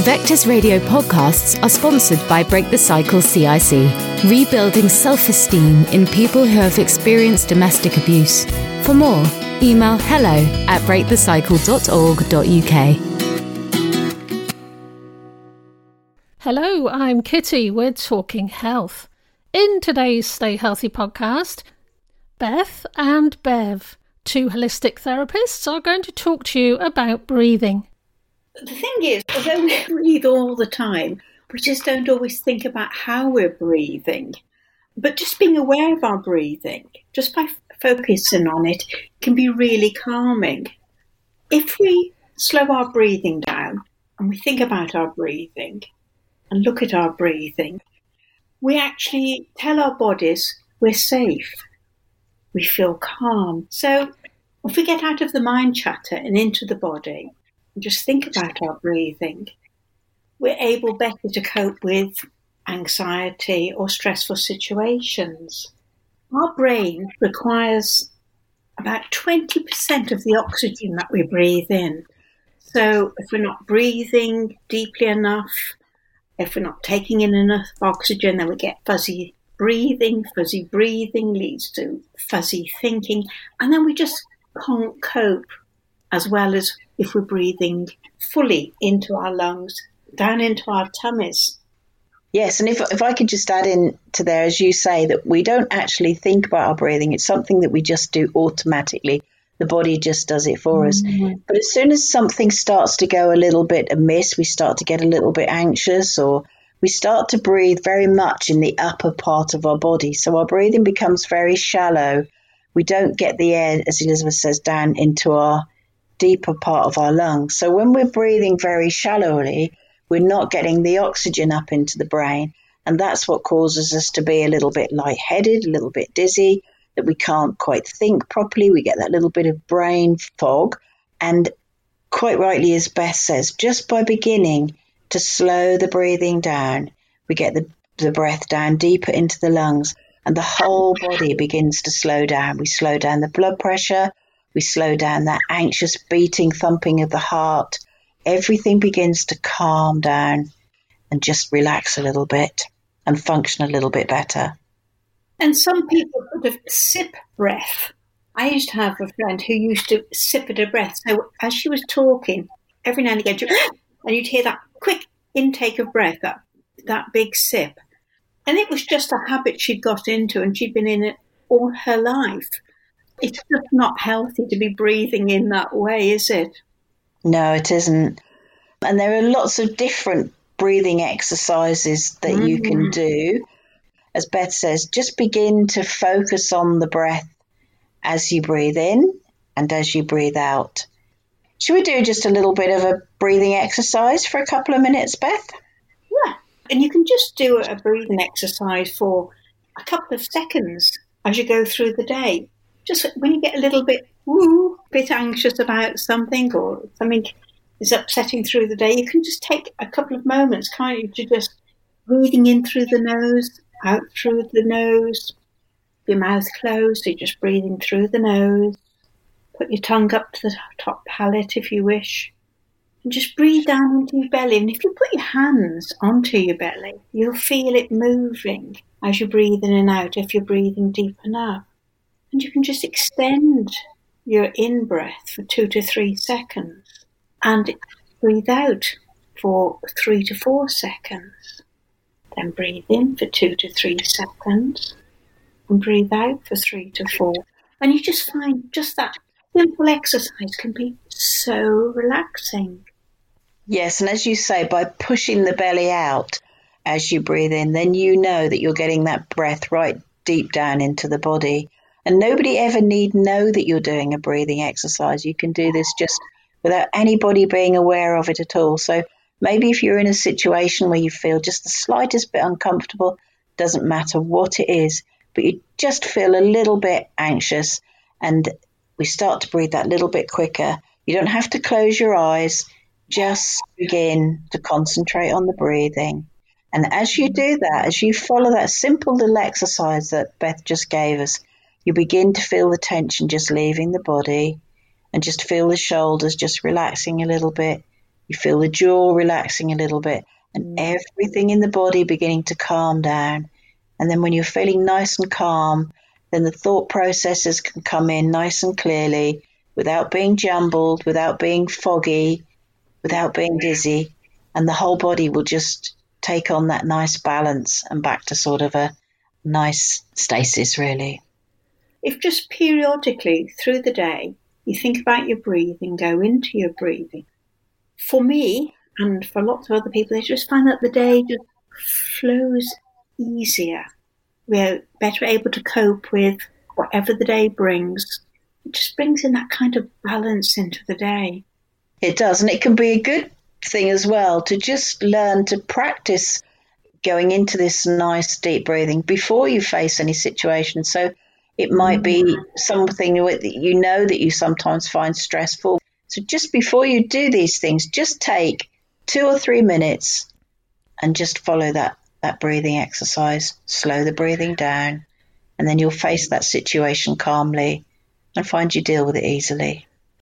Vectors Radio podcasts are sponsored by Break the Cycle CIC, rebuilding self-esteem in people who have experienced domestic abuse. For more, email hello@breakthecycle.org.uk. Hello, I'm Kitty. We're talking health. In today's Stay Healthy podcast, Beth and Bev, two holistic therapists, are going to talk to you about breathing. The thing is, although we breathe all the time, we just don't always think about how we're breathing. But just being aware of our breathing, just by focusing on it, can be really calming. If we slow our breathing down and we think about our breathing and look at our breathing, we actually tell our bodies we're safe. We feel calm. So if we get out of the mind chatter and into the body, and just think about our breathing, we're able better to cope with anxiety or stressful situations. Our brain requires about 20% of the oxygen that we breathe in. So if we're not breathing deeply enough, if we're not taking in enough oxygen, then we get fuzzy breathing. Fuzzy breathing leads to fuzzy thinking, and then we just can't cope as well as if we're breathing fully into our lungs, down into our tummies. Yes, and if I could just add in to there, as you say, that we don't actually think about our breathing. It's something that we just do automatically. The body just does it for us. But as soon as something starts to go a little bit amiss, we start to get a little bit anxious, or we start to breathe very much in the upper part of our body. So our breathing becomes very shallow. We don't get the air, as Elizabeth says, down into our deeper part of our lungs. So when we're breathing very shallowly, we're not getting the oxygen up into the brain. And that's what causes us to be a little bit lightheaded, a little bit dizzy, that we can't quite think properly. We get that little bit of brain fog. And quite rightly, as Beth says, just by beginning to slow the breathing down, we get the breath down deeper into the lungs, and the whole body begins to slow down. We slow down the blood pressure. We slow down that anxious beating, thumping of the heart. Everything begins to calm down and just relax a little bit and function a little bit better. And some people sort of sip breath. I used to have a friend who used to sip at a breath. So as she was talking, every now and again, and you'd hear that quick intake of breath, that big sip. And it was just a habit she'd got into, and she'd been in it all her life. It's just not healthy to be breathing in that way, is it? No, it isn't. And there are lots of different breathing exercises that you can do. As Beth says, just begin to focus on the breath as you breathe in and as you breathe out. Should we do just a little bit of a breathing exercise for a couple of minutes, Beth? Yeah. And you can just do a breathing exercise for a couple of seconds as you go through the day. Just when you get a little bit anxious about something, or something is upsetting through the day, you can just take a couple of moments, can't you, to just breathing in through the nose, out through the nose, your mouth closed, so you're just breathing through the nose. Put your tongue up to the top palate if you wish, and just breathe down into your belly. And if you put your hands onto your belly, you'll feel it moving as you breathe in and out if you're breathing deep enough. And you can just extend your in-breath for 2 to 3 seconds and breathe out for 3 to 4 seconds. Then breathe in for 2 to 3 seconds and breathe out for 3 to 4. And you just find just that simple exercise can be so relaxing. Yes, and as you say, by pushing the belly out as you breathe in, then you know that you're getting that breath right deep down into the body. And nobody ever need know that you're doing a breathing exercise. You can do this just without anybody being aware of it at all. So maybe if you're in a situation where you feel just the slightest bit uncomfortable, doesn't matter what it is, but you just feel a little bit anxious, and we start to breathe that little bit quicker. You don't have to close your eyes. Just begin to concentrate on the breathing. And as you do that, as you follow that simple little exercise that Beth just gave us, you begin to feel the tension just leaving the body, and just feel the shoulders just relaxing a little bit. You feel the jaw relaxing a little bit and everything in the body beginning to calm down. And then when you're feeling nice and calm, then the thought processes can come in nice and clearly without being jumbled, without being foggy, without being dizzy. And the whole body will just take on that nice balance and back to sort of a nice stasis, really. If just periodically through the day, you think about your breathing, go into your breathing. For me, and for lots of other people, they just find that the day just flows easier. We're better able to cope with whatever the day brings. It just brings in that kind of balance into the day. It does, and it can be a good thing as well to just learn to practice going into this nice deep breathing before you face any situation. So it might be something that you sometimes find stressful. So just before you do these things, just take 2 or 3 minutes and just follow that breathing exercise. Slow the breathing down, and then you'll face that situation calmly and find you deal with it easily.